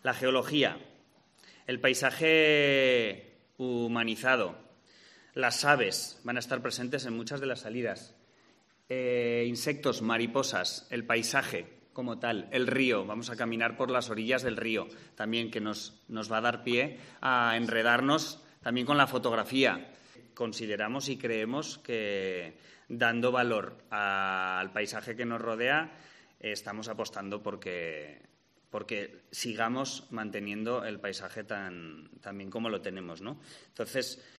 La geología, el paisaje humanizado, las aves van a estar presentes en muchas de las salidas, insectos, mariposas, el paisaje como tal, el río, vamos a caminar por las orillas del río también, que nos va a dar pie a enredarnos también con la fotografía. Consideramos y creemos que dando valor al paisaje que nos rodea, estamos apostando porque sigamos manteniendo el paisaje tan bien como lo tenemos, ¿no? Entonces,